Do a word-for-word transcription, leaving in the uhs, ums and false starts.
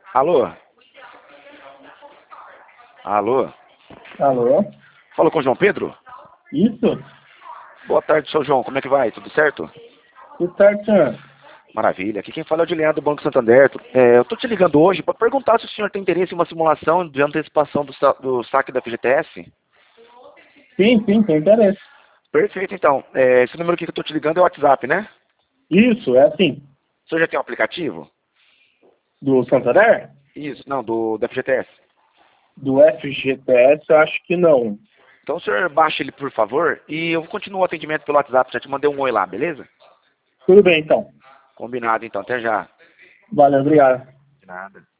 Alô? Alô? Alô? Fala com o João Pedro? Isso? Boa tarde, seu João. Como é que vai? Tudo certo? Tudo certo, senhor? Maravilha. Aqui quem fala é o Dilian do Banco Santander. É, eu tô te ligando hoje para perguntar se o senhor tem interesse em uma simulação de antecipação do, sa do saque da F G T S. Sim, sim, tem interesse. Perfeito, então. É, esse número aqui que eu tô te ligando é o WhatsApp, né? Isso, é assim. O senhor já tem um aplicativo? Do Santander? Isso, não, do, da F G T S. Do F G T S, eu acho que não. Então o senhor baixa ele, por favor, e eu continuo o atendimento pelo WhatsApp. Já te mandei um oi lá, beleza? Tudo bem, então. Combinado, então. Até já. Valeu, obrigado. De nada.